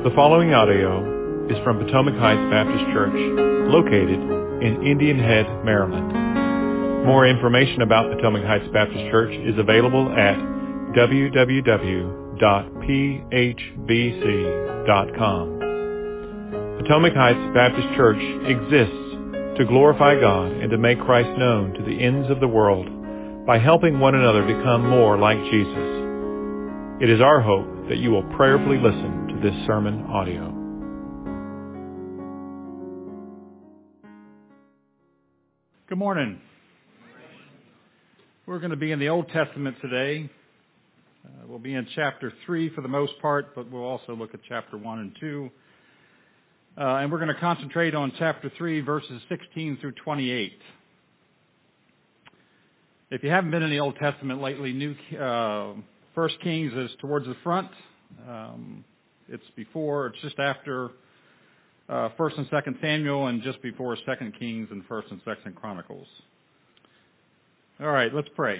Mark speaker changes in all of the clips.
Speaker 1: The following audio is from Potomac Heights Baptist Church, located in Indian Head, Maryland. More information about Potomac Heights Baptist Church is available at www.phbc.com. Potomac Heights Baptist Church exists to glorify God and to make Christ known to the ends of the world by helping one another become more like Jesus. It is our hope that you will prayerfully listen to this sermon audio.
Speaker 2: Good morning. We're going to be in the Old Testament today. We'll be in chapter 3 for the most part, but we'll also look at chapter 1 and 2. And we're going to concentrate on chapter 3, verses 16 through 28. If you haven't been in the Old Testament lately, First Kings is towards the front. It's just after First and Second Samuel, and just before Second Kings and First and Second Chronicles. All right, let's pray.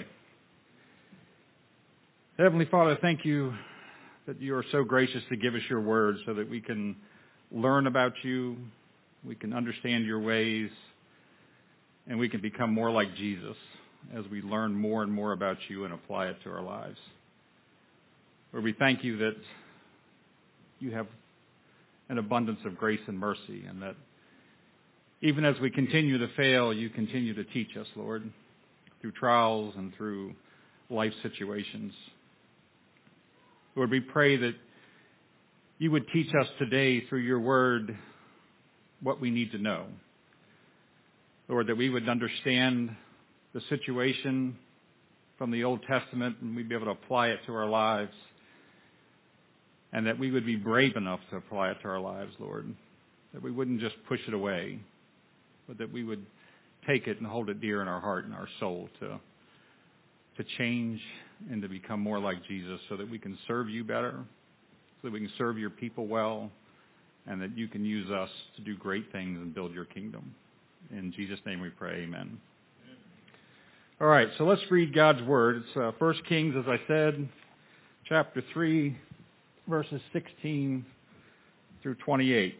Speaker 2: Heavenly Father, thank you that you are so gracious to give us your word so that we can learn about you, we can understand your ways, and we can become more like Jesus as we learn more and more about you and apply it to our lives. Lord, we thank you that you have an abundance of grace and mercy, and that even as we continue to fail, you continue to teach us, Lord, through trials and through life situations. Lord, we pray that you would teach us today through your word what we need to know. Lord, that we would understand the situation from the Old Testament and we'd be able to apply it to our lives. And that we would be brave enough to apply it to our lives, Lord. That we wouldn't just push it away, but that we would take it and hold it dear in our heart and our soul to change and to become more like Jesus so that we can serve you better, so that we can serve your people well, and that you can use us to do great things and build your kingdom. In Jesus' name we pray, amen. All right, so let's read God's word. It's 1 Kings, as I said, chapter 3, verses 16 through 28.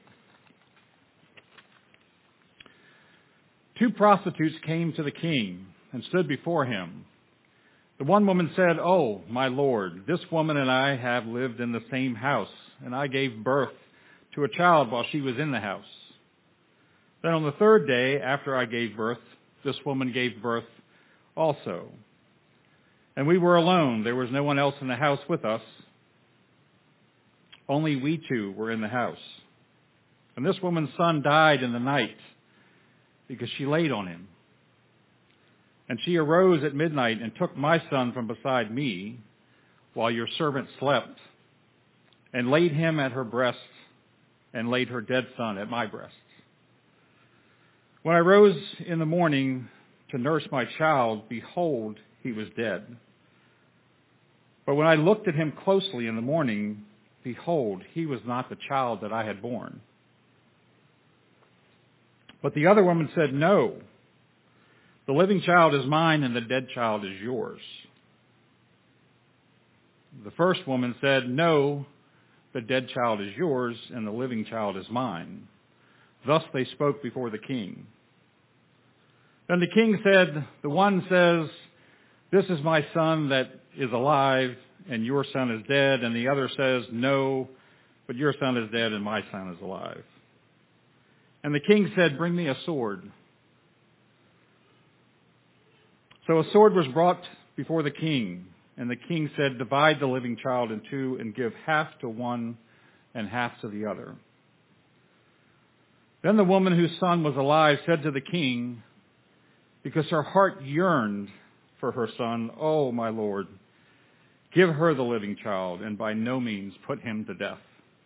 Speaker 2: Two prostitutes came to the king and stood before him. The one woman said, "Oh, my lord, this woman and I have lived in the same house, and I gave birth to a child while she was in the house. Then on the third day after I gave birth, this woman gave birth also. And we were alone. There was no one else in the house with us. Only we two were in the house. And this woman's son died in the night because she laid on him. And she arose at midnight and took my son from beside me while your servant slept and laid him at her breast and laid her dead son at my breast. When I rose in the morning to nurse my child, behold, he was dead. But when I looked at him closely in the morning, behold, he was not the child that I had borne." But the other woman said, "No, the living child is mine and the dead child is yours." The first woman said, "No, the dead child is yours and the living child is mine." Thus they spoke before the king. Then the king said, "The one says, 'This is my son that is alive, and your son is dead,' and the other says, 'No, but your son is dead and my son is alive.' And the king said, 'Bring me a sword.' So a sword was brought before the king, and the king said, 'Divide the living child in two and give half to one and half to the other.' Then the woman whose son was alive said to the king, because her heart yearned for her son, 'Oh, my lord, give her the living child, and by no means put him to death.'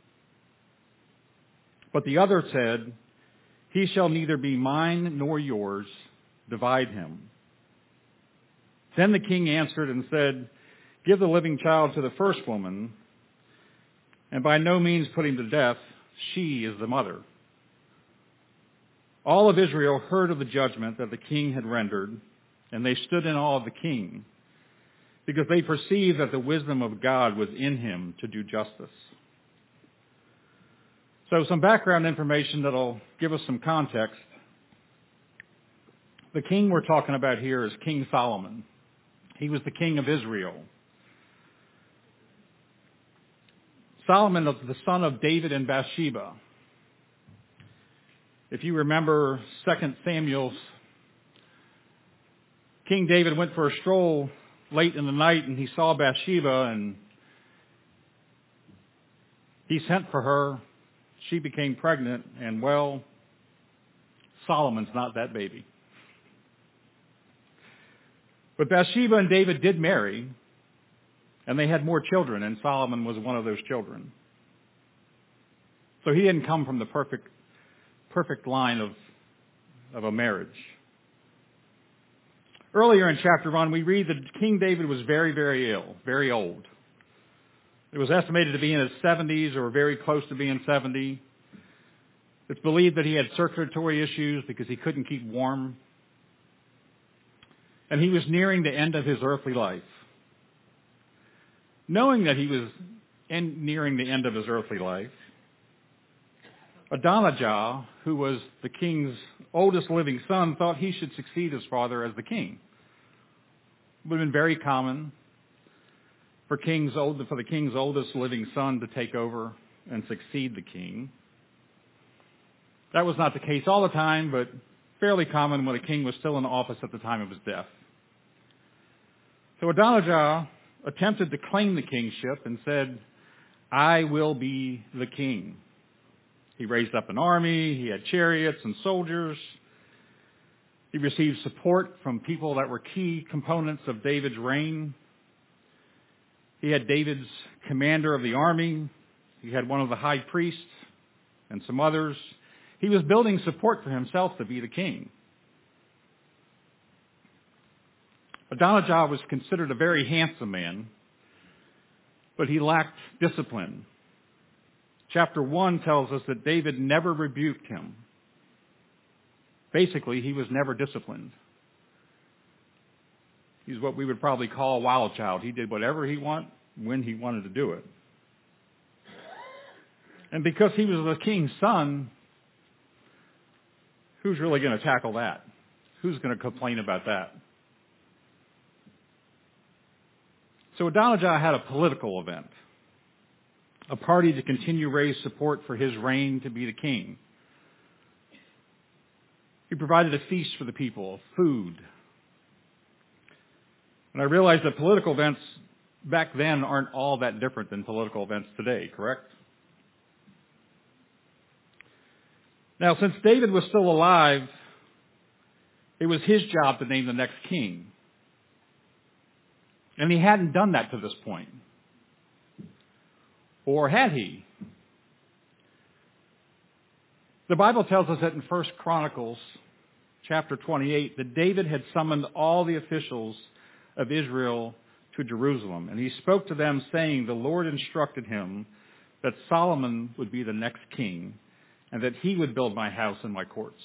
Speaker 2: But the other said, 'He shall neither be mine nor yours. Divide him.' Then the king answered and said, 'Give the living child to the first woman, and by no means put him to death. She is the mother.' All of Israel heard of the judgment that the king had rendered, and they stood in awe of the king, because they perceived that the wisdom of God was in him to do justice. So some background information that'll give us some context. The king we're talking about here is King Solomon. He was the king of Israel. Solomon was the son of David and Bathsheba. If you remember 2 Samuel, King David went for a stroll late in the night and he saw Bathsheba and he sent for her. She became pregnant and, well, Solomon's not that baby. But Bathsheba and David did marry, and they had more children, and Solomon was one of those children. So he didn't come from the perfect line of a marriage. Earlier in chapter 1, we read that King David was very, very ill, very old. It was estimated to be in his 70s or very close to being 70. It's believed that he had circulatory issues because he couldn't keep warm. And he was nearing the end of his earthly life. Knowing that he was nearing the end of his earthly life, Adonijah, who was the king's oldest living son, thought he should succeed his father as the king. It would have been very common for the king's oldest living son to take over and succeed the king. That was not the case all the time, but fairly common when a king was still in office at the time of his death. So Adonijah attempted to claim the kingship and said, "I will be the king." He raised up an army, he had chariots and soldiers. He received support from people that were key components of David's reign. He had David's commander of the army. He had one of the high priests and some others. He was building support for himself to be the king. Adonijah was considered a very handsome man, but he lacked discipline. Chapter 1 tells us that David never rebuked him. Basically, he was never disciplined. He's what we would probably call a wild child. He did whatever he wanted, when he wanted to do it. And because he was the king's son, who's really going to tackle that? Who's going to complain about that? So Adonijah had a political event, a party to continue to raise support for his reign to be the king. He provided a feast for the people, food. And I realize that political events back then aren't all that different than political events today, correct? Now, since David was still alive, it was his job to name the next king. And he hadn't done that to this point. Or had he? The Bible tells us that in 1 Chronicles chapter 28 that David had summoned all the officials of Israel to Jerusalem. And he spoke to them saying, the Lord instructed him that Solomon would be the next king and that he would build my house and my courts.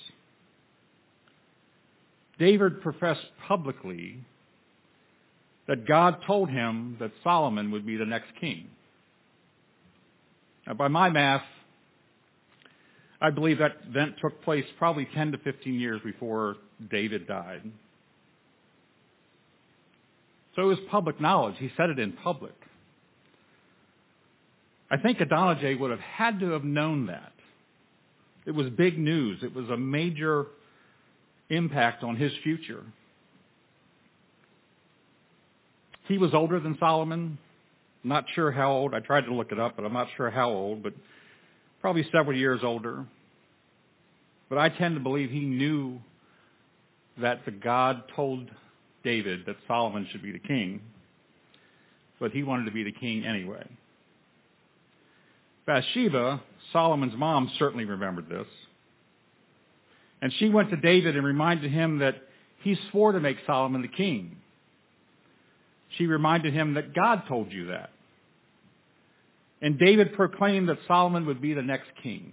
Speaker 2: David professed publicly that God told him that Solomon would be the next king. Now, by my math, I believe that event took place probably 10 to 15 years before David died. So it was public knowledge. He said it in public. I think Adonijah would have had to have known that. It was big news. It was a major impact on his future. He was older than Solomon. Not sure how old. I tried to look it up, but I'm not sure how old, but probably several years older. But I tend to believe he knew that the God told David that Solomon should be the king, but he wanted to be the king anyway. Bathsheba, Solomon's mom, certainly remembered this. And she went to David and reminded him that he swore to make Solomon the king. She reminded him that God told you that. And David proclaimed that Solomon would be the next king.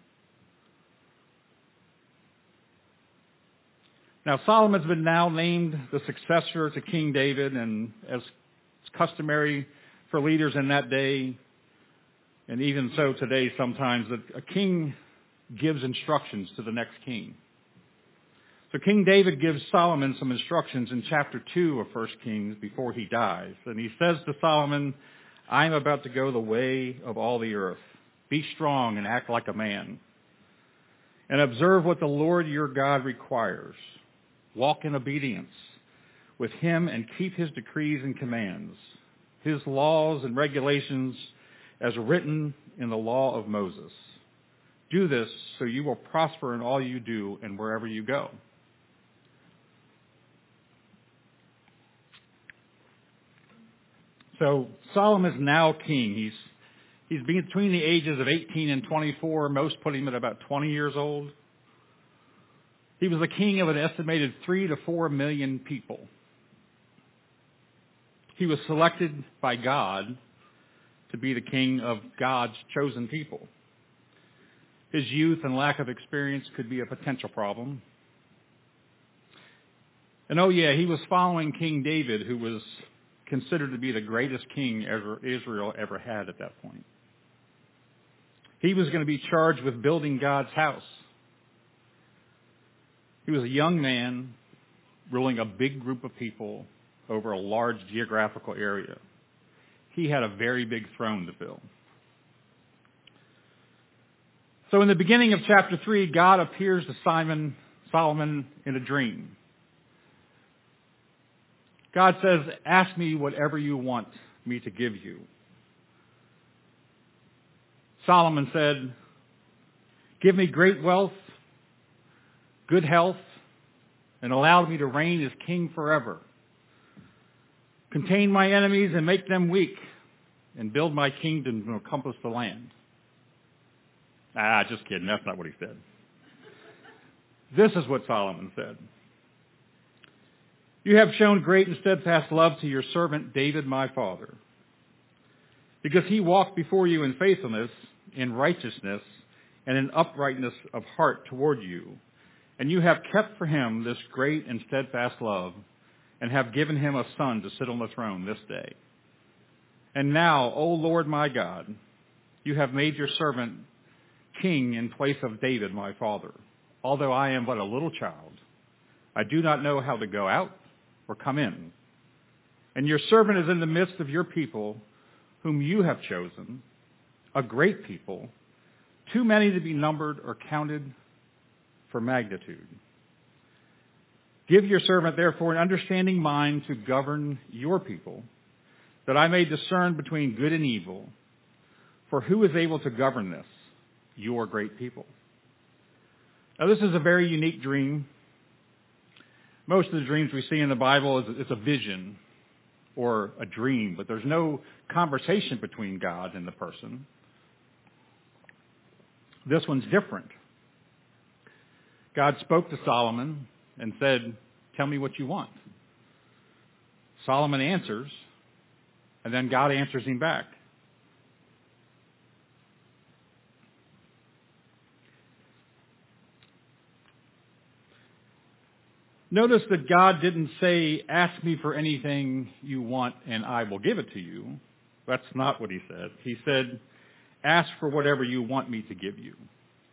Speaker 2: Now, Solomon's been now named the successor to King David, and as customary for leaders in that day, And even so today, sometimes a king gives instructions to the next king. So King David gives Solomon some instructions in chapter 2 of 1 Kings before he dies. And he says to Solomon, I am about to go the way of all the earth. Be strong and act like a man. And observe what the Lord your God requires. Walk in obedience with him and keep his decrees and commands, his laws and regulations as written in the law of Moses. Do this so you will prosper in all you do and wherever you go. So Solomon is now king. He's between the ages of 18 and 24. Most put him at about 20 years old. He was the king of an estimated 3 to 4 million people. He was selected by God to be the king of God's chosen people. His youth and lack of experience could be a potential problem. And he was following King David, who was considered to be the greatest king Israel ever had at that point. He was going to be charged with building God's house. He was a young man ruling a big group of people over a large geographical area. He had a very big throne to fill. So in the beginning of chapter 3, God appears to Solomon in a dream. God says, ask me whatever you want me to give you. Solomon said, give me great wealth, good health, and allow me to reign as king forever. Contain my enemies and make them weak, and build my kingdom to encompass the land. Just kidding. That's not what he said. This is what Solomon said. You have shown great and steadfast love to your servant David, my father, because he walked before you in faithfulness, in righteousness, and in uprightness of heart toward you. And you have kept for him this great and steadfast love, and have given him a son to sit on the throne this day. And now, O Lord my God, you have made your servant king in place of David, my father. Although I am but a little child, I do not know how to go out or come in. And your servant is in the midst of your people, whom you have chosen, a great people, too many to be numbered or counted for magnitude. Give your servant, therefore, an understanding mind to govern your people, that I may discern between good and evil. For who is able to govern this, your great people? Now, this is a very unique dream. Most of the dreams we see in the Bible it's a vision or a dream, but there's no conversation between God and the person. This one's different. God spoke to Solomon and said, tell me what you want. Solomon answers, and then God answers him back. Notice that God didn't say, ask me for anything you want and I will give it to you. That's not what he said. He said, ask for whatever you want me to give you.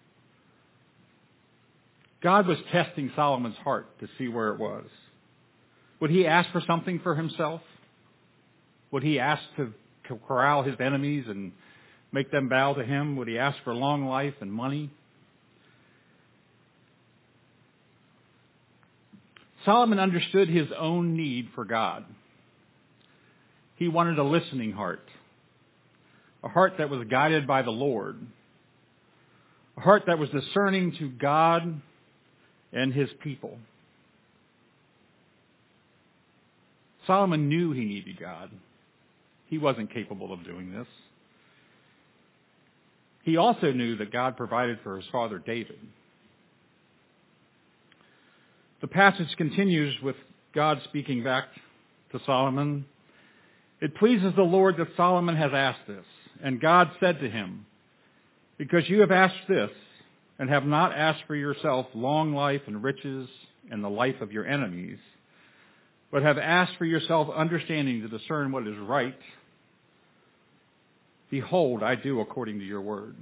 Speaker 2: God was testing Solomon's heart to see where it was. Would he ask for something for himself? Would he ask to corral his enemies and make them bow to him? Would he ask for long life and money? Solomon understood his own need for God. He wanted a listening heart, a heart that was guided by the Lord, a heart that was discerning to God and his people. Solomon knew he needed God. He wasn't capable of doing this. He also knew that God provided for his father David. The passage continues with God speaking back to Solomon. It pleases the Lord that Solomon has asked this. And God said to him, because you have asked this and have not asked for yourself long life and riches and the life of your enemies, but have asked for yourself understanding to discern what is right, Behold, I do according to your word.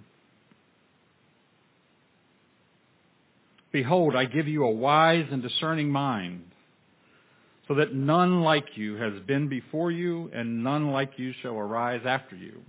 Speaker 2: Behold, I give you a wise and discerning mind, so that none like you has been before you, and none like you shall arise after you.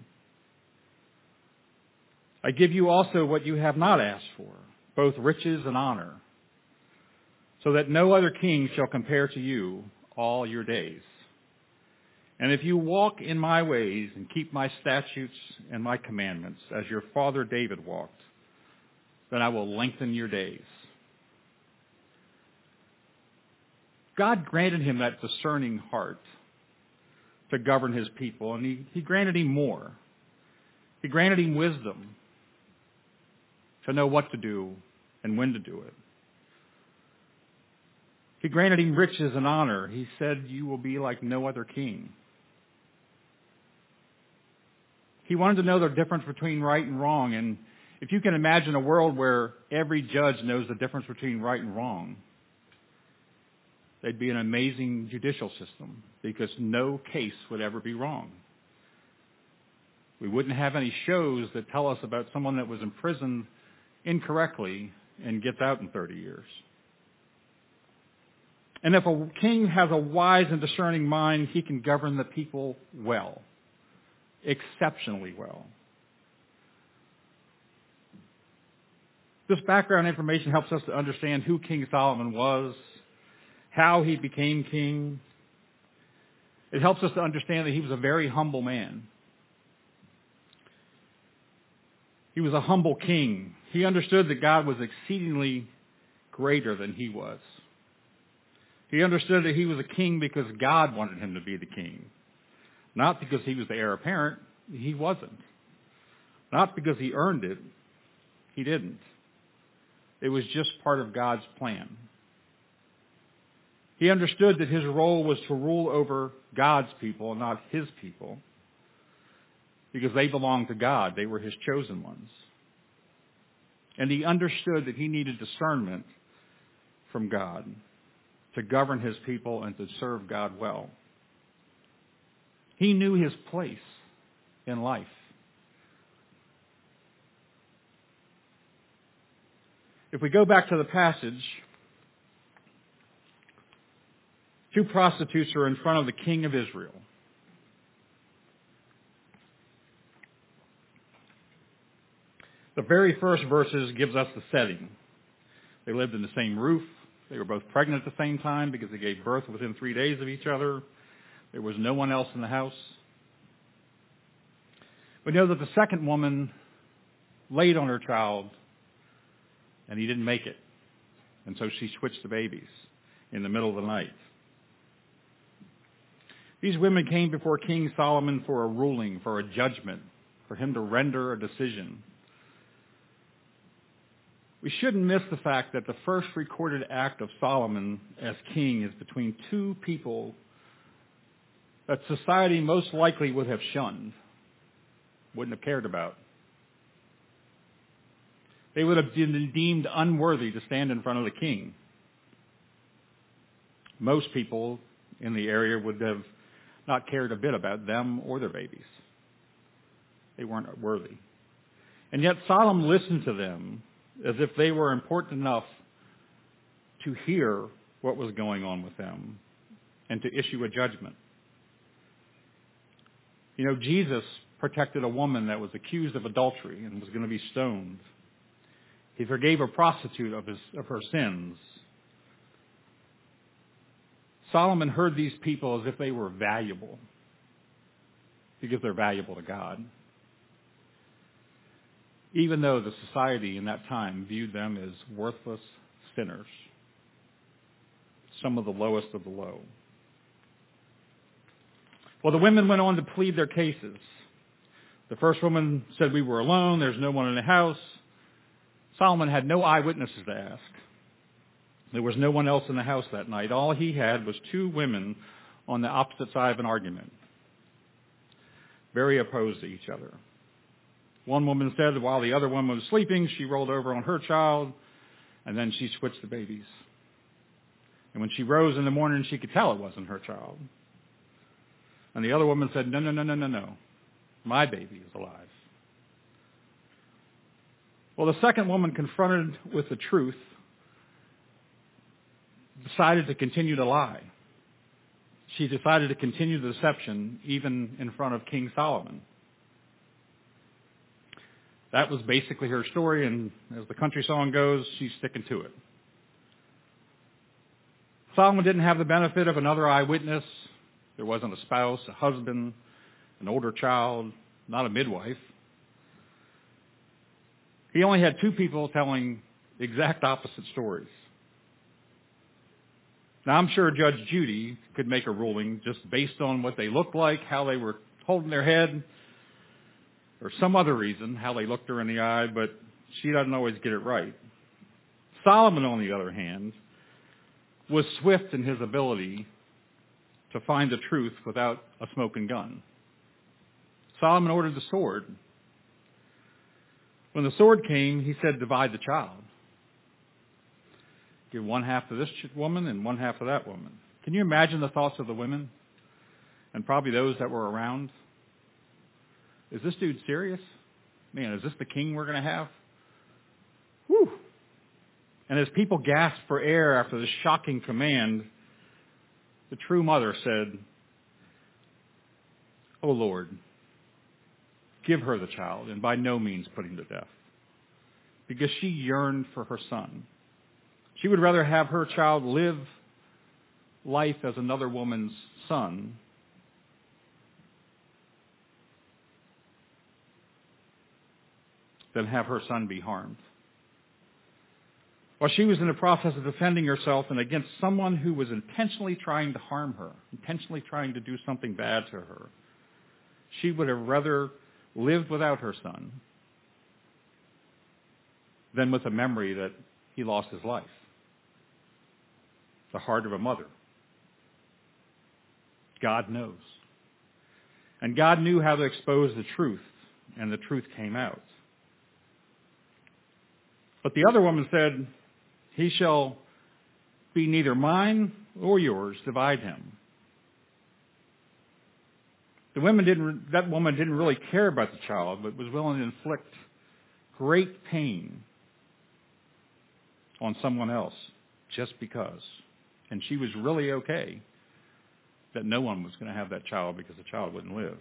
Speaker 2: I give you also what you have not asked for, both riches and honor, so that no other king shall compare to you all your days. And if you walk in my ways and keep my statutes and my commandments, as your father David walked, then I will lengthen your days. God granted him that discerning heart to govern his people, and he granted him more. He granted him wisdom to know what to do and when to do it. He granted him riches and honor. He said, you will be like no other king. He wanted to know the difference between right and wrong, and if you can imagine a world where every judge knows the difference between right and wrong, they'd be an amazing judicial system, because no case would ever be wrong. We wouldn't have any shows that tell us about someone that was imprisoned incorrectly and gets out in 30 years. And if a king has a wise and discerning mind, he can govern the people well, exceptionally well. This background information helps us to understand who King Solomon was, how he became king. It helps us to understand that he was a very humble man. He was a humble king. He understood that God was exceedingly greater than he was. He understood that he was a king because God wanted him to be the king. Not because he was the heir apparent. He wasn't. Not because he earned it. He didn't. It was just part of God's plan. He understood that his role was to rule over God's people, not his people, because they belonged to God. They were his chosen ones. And he understood that he needed discernment from God to govern his people and to serve God well. He knew his place in life. If we go back to the passage, two prostitutes are in front of the king of Israel. The very first verses gives us the setting. They lived in the same roof. They were both pregnant at the same time because they gave birth within 3 days of each other. There was no one else in the house. We know that the second woman laid on her child and he didn't make it. And so she switched the babies in the middle of the night. These women came before King Solomon for a ruling, for a judgment, for him to render a decision. We shouldn't miss the fact that the first recorded act of Solomon as king is between two people that society most likely would have shunned, wouldn't have cared about. They would have been deemed unworthy to stand in front of the king. Most people in the area would have not cared a bit about them or their babies. They weren't worthy. And yet Solomon listened to them as if they were important enough to hear what was going on with them and to issue a judgment. You know, Jesus protected a woman that was accused of adultery and was going to be stoned. He forgave a prostitute of her sins. Solomon heard these people as if they were valuable, because they're valuable to God, even though the society in that time viewed them as worthless sinners, some of the lowest of the low. Well, the women went on to plead their cases. The first woman said, we were alone, there's no one in the house. Solomon had no eyewitnesses to ask. There was no one else in the house that night. All he had was two women on the opposite side of an argument, very opposed to each other. One woman said that while the other woman was sleeping, she rolled over on her child, and then she switched the babies. And when she rose in the morning, she could tell it wasn't her child. And the other woman said, no. My baby is alive. Well, the second woman, confronted with the truth, decided to continue to lie. She decided to continue the deception even in front of King Solomon. That was basically her story, and as the country song goes, she's sticking to it. Solomon didn't have the benefit of another eyewitness. There wasn't a spouse, a husband, an older child, not a midwife. He only had two people telling exact opposite stories. Now, I'm sure Judge Judy could make a ruling just based on what they looked like, how they were holding their head, or some other reason, how they looked her in the eye, but she doesn't always get it right. Solomon, on the other hand, was swift in his ability to find the truth without a smoking gun. Solomon ordered the sword. When the sword came, he said, divide the child. Give one half to this woman and one half to that woman. Can you imagine the thoughts of the women? And probably those that were around. Is this dude serious? Man, is this the king we're going to have? Whew. And as people gasped for air after this shocking command, the true mother said, "O Lord, give her the child, and by no means put him to death." Because she yearned for her son. She would rather have her child live life as another woman's son than have her son be harmed. While she was in the process of defending herself and against someone who was intentionally trying to harm her, intentionally trying to do something bad to her, she would have rather lived without her son than with a memory that he lost his life. The heart of a mother. God knows. And God knew how to expose the truth, and the truth came out. But the other woman said, "He shall be neither mine or yours, divide him." That woman didn't really care about the child, but was willing to inflict great pain on someone else just because. And she was really okay that no one was going to have that child because the child wouldn't live.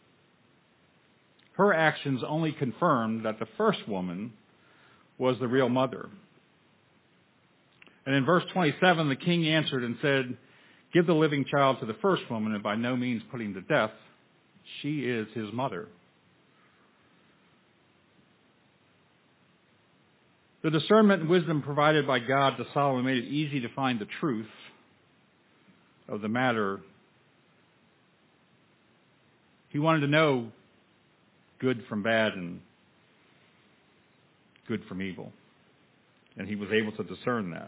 Speaker 2: Her actions only confirmed that the first woman was the real mother. And in verse 27, the king answered and said, "Give the living child to the first woman, and by no means put him to death. She is his mother." The discernment and wisdom provided by God to Solomon made it easy to find the truth of the matter. He wanted to know good from bad and good from evil. And he was able to discern that.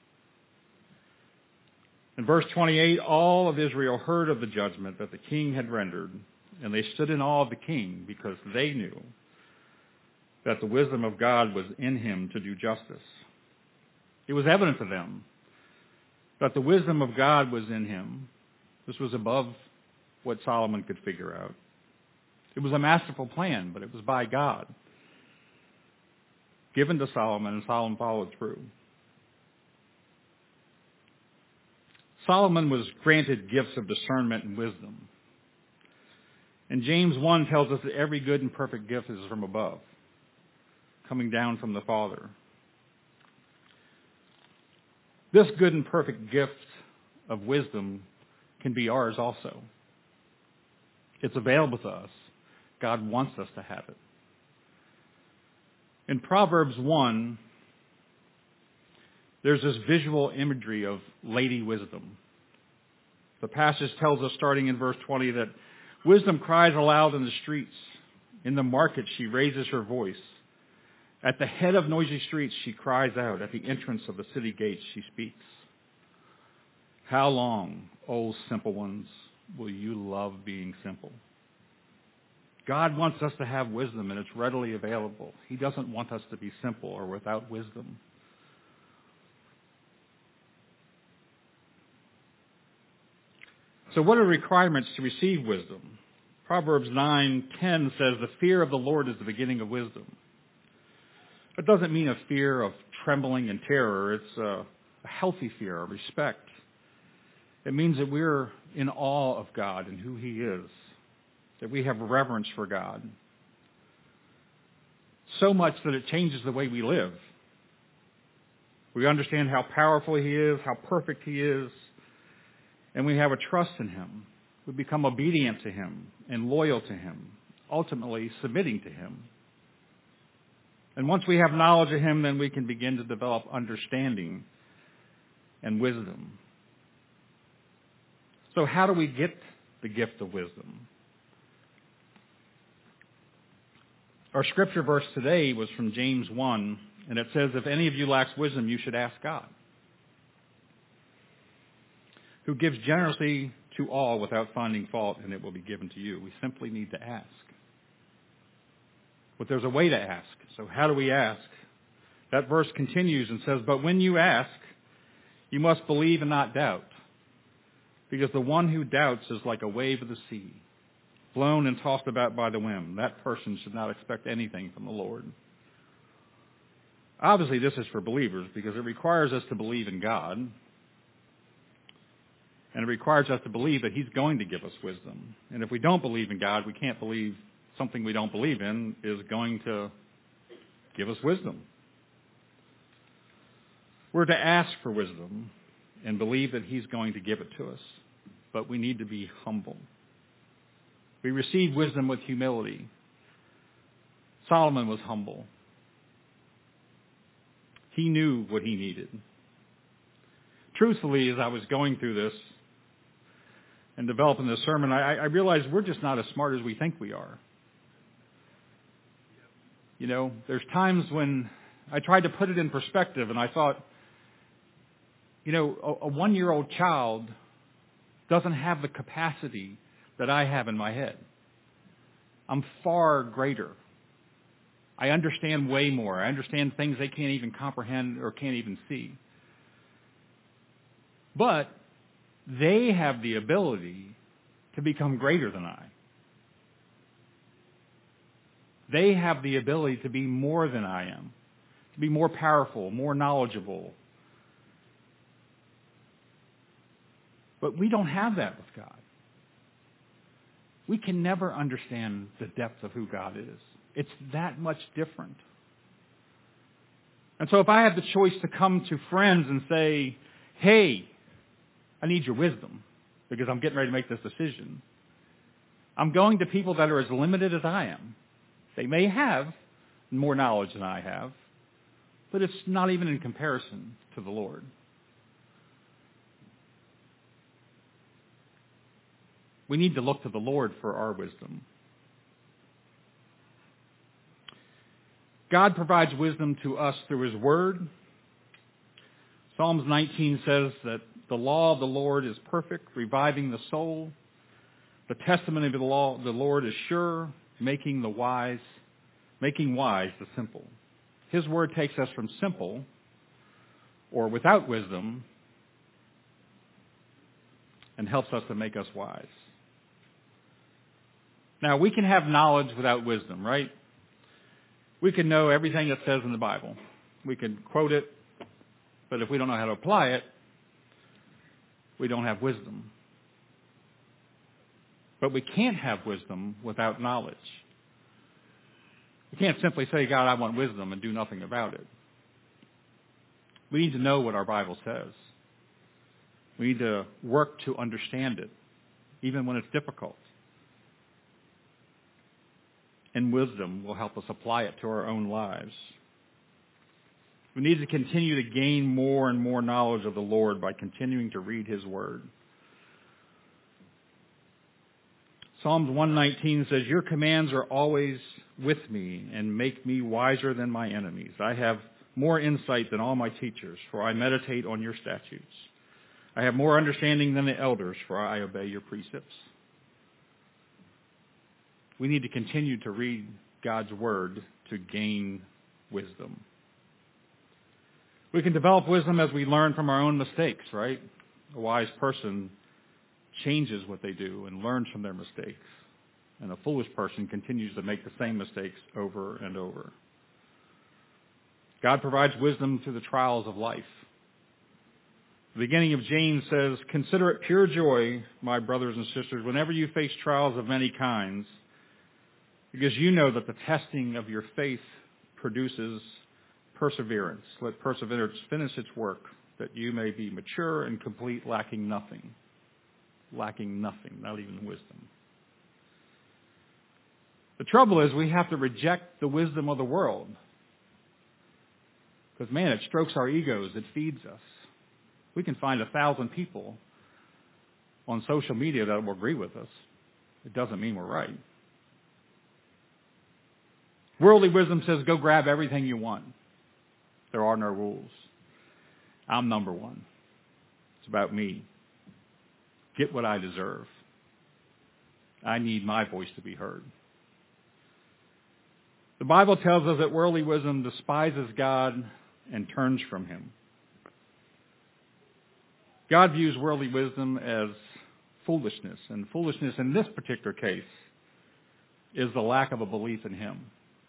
Speaker 2: In verse 28, all of Israel heard of the judgment that the king had rendered, and they stood in awe of the king because they knew that the wisdom of God was in him to do justice. It was evident to them that the wisdom of God was in him. This was above what Solomon could figure out. It was a masterful plan, but it was by God, given to Solomon, and Solomon followed through. Solomon was granted gifts of discernment and wisdom. And James 1 tells us that every good and perfect gift is from above, coming down from the Father. This good and perfect gift of wisdom can be ours also. It's available to us. God wants us to have it. In Proverbs 1, there's this visual imagery of Lady Wisdom. The passage tells us, starting in verse 20, that wisdom cries aloud in the streets. In the market she raises her voice. At the head of noisy streets she cries out. At the entrance of the city gates she speaks. How long, O simple ones, will you love being simple? God wants us to have wisdom, and it's readily available. He doesn't want us to be simple or without wisdom. So what are the requirements to receive wisdom? Proverbs 9:10 says, "The fear of the Lord is the beginning of wisdom." It doesn't mean a fear of trembling and terror. It's a healthy fear, a respect. It means that we're in awe of God and who He is, that we have reverence for God. So much that it changes the way we live. We understand how powerful He is, how perfect He is, and we have a trust in Him. We become obedient to Him and loyal to Him, ultimately submitting to Him. And once we have knowledge of Him, then we can begin to develop understanding and wisdom. So how do we get the gift of wisdom? Our scripture verse today was from James 1, and it says, "If any of you lacks wisdom, you should ask God, who gives generously to all without finding fault, and it will be given to you." We simply need to ask. But there's a way to ask. So how do we ask? That verse continues and says, "But when you ask, you must believe and not doubt. Because the one who doubts is like a wave of the sea, blown and tossed about by the wind. That person should not expect anything from the Lord." Obviously, this is for believers because it requires us to believe in God. And it requires us to believe that He's going to give us wisdom. And if we don't believe in God, we can't believe something we don't believe in is going to give us wisdom. We're to ask for wisdom and believe that He's going to give it to us. But we need to be humble. We receive wisdom with humility. Solomon was humble. He knew what he needed. Truthfully, as I was going through this and developing this sermon, I realized we're just not as smart as we think we are. You know, there's times when I tried to put it in perspective and I thought, you know, a 1-year-old child doesn't have the capacity that I have in my head. I'm far greater. I understand way more. I understand things they can't even comprehend or can't even see. But they have the ability to become greater than I. They have the ability to be more than I am, to be more powerful, more knowledgeable. But we don't have that with God. We can never understand the depth of who God is. It's that much different. And so if I have the choice to come to friends and say, "Hey, I need your wisdom because I'm getting ready to make this decision," I'm going to people that are as limited as I am. They may have more knowledge than I have, but it's not even in comparison to the Lord. We need to look to the Lord for our wisdom. God provides wisdom to us through His Word. Psalms 19 says that the law of the Lord is perfect, reviving the soul. The testimony of the law of the Lord is sure, making wise the simple. His Word takes us from simple or without wisdom and helps us to make us wise. Now, we can have knowledge without wisdom, right? We can know everything it says in the Bible. We can quote it, but if we don't know how to apply it, we don't have wisdom. But we can't have wisdom without knowledge. We can't simply say, "God, I want wisdom," and do nothing about it. We need to know what our Bible says. We need to work to understand it, even when it's difficult. And wisdom will help us apply it to our own lives. We need to continue to gain more and more knowledge of the Lord by continuing to read His Word. Psalms 119 says, "Your commands are always with me and make me wiser than my enemies. I have more insight than all my teachers, for I meditate on your statutes. I have more understanding than the elders, for I obey your precepts." We need to continue to read God's Word to gain wisdom. We can develop wisdom as we learn from our own mistakes, right? A wise person changes what they do and learns from their mistakes. And a foolish person continues to make the same mistakes over and over. God provides wisdom through the trials of life. The beginning of James says, "Consider it pure joy, my brothers and sisters, whenever you face trials of many kinds, because you know that the testing of your faith produces perseverance. Let perseverance finish its work, that you may be mature and complete, lacking nothing." Lacking nothing, not even wisdom. The trouble is we have to reject the wisdom of the world. Because, man, it strokes our egos. It feeds us. We can find 1,000 people on social media that will agree with us. It doesn't mean we're right. Worldly wisdom says, go grab everything you want. There are no rules. I'm number one. It's about me. Get what I deserve. I need my voice to be heard. The Bible tells us that worldly wisdom despises God and turns from Him. God views worldly wisdom as foolishness, and foolishness in this particular case is the lack of a belief in Him.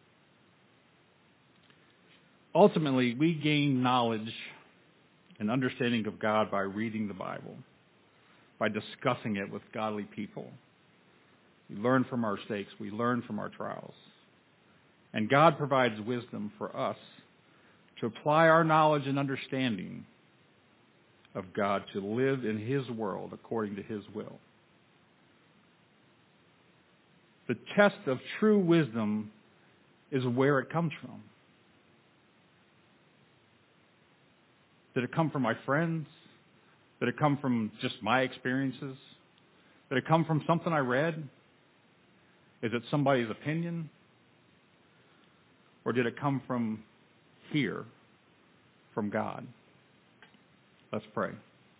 Speaker 2: Ultimately, we gain knowledge and understanding of God by reading the Bible, by discussing it with godly people. We learn from our mistakes. We learn from our trials. And God provides wisdom for us to apply our knowledge and understanding of God to live in His world according to His will. The test of true wisdom is where it comes from. Did it come from my friends? Did it come from just my experiences? Did it come from something I read? Is it somebody's opinion? Or did it come from here, from God? Let's pray.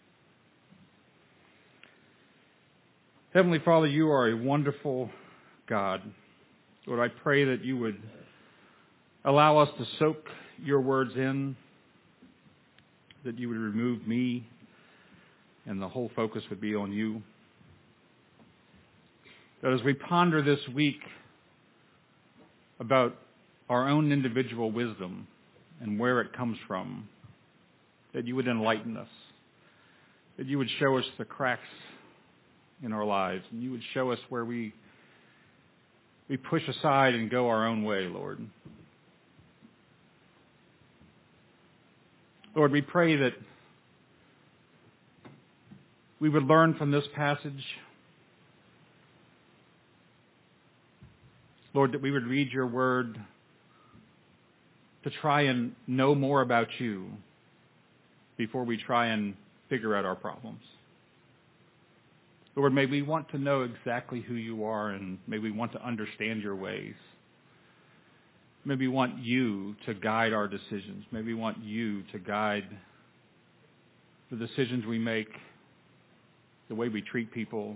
Speaker 2: Heavenly Father, you are a wonderful God. Lord, I pray that you would allow us to soak your words in, that you would remove me, and the whole focus would be on you. That as we ponder this week about our own individual wisdom and where it comes from, that you would enlighten us, that you would show us the cracks in our lives, and you would show us where we push aside and go our own way, Lord. Lord, we pray that we would learn from this passage. Lord, that we would read your word to try and know more about you before we try and figure out our problems. Lord, may we want to know exactly who you are, and may we want to understand your ways. May we want you to guide our decisions. May we want you to guide the decisions we make, the way we treat people.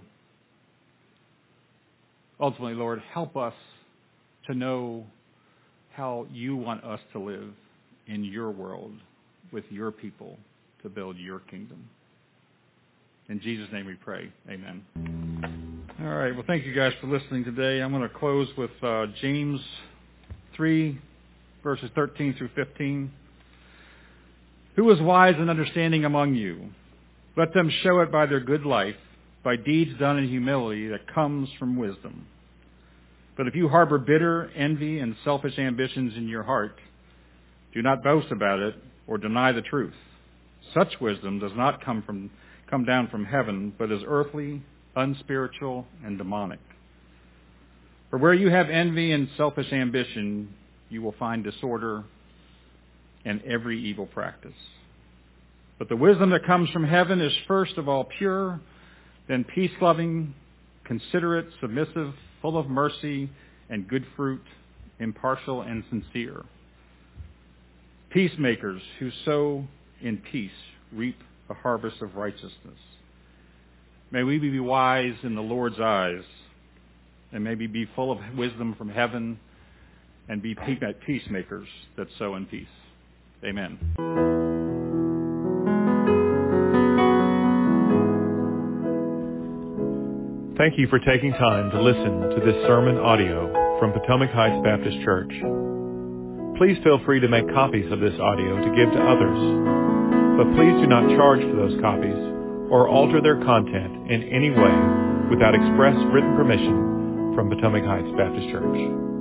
Speaker 2: Ultimately, Lord, help us to know how you want us to live in your world with your people to build your kingdom. In Jesus' name we pray. Amen. All right. Well, thank you guys for listening today. I'm going to close with James 3, verses 13 through 15. Who is wise and understanding among you? Let them show it by their good life, by deeds done in humility that comes from wisdom. But if you harbor bitter envy and selfish ambitions in your heart, do not boast about it or deny the truth. Such wisdom does not come down from heaven, but is earthly, unspiritual, and demonic. For where you have envy and selfish ambition, you will find disorder and every evil practice. But the wisdom that comes from heaven is first of all pure, then peace-loving, considerate, submissive, full of mercy and good fruit, impartial and sincere. Peacemakers who sow in peace reap a harvest of righteousness. May we be wise in the Lord's eyes, and may we be full of wisdom from heaven, and be peacemakers that sow in peace. Amen.
Speaker 1: Thank you for taking time to listen to this sermon audio from Potomac Heights Baptist Church. Please feel free to make copies of this audio to give to others, but please do not charge for those copies or alter their content in any way without express written permission from Potomac Heights Baptist Church.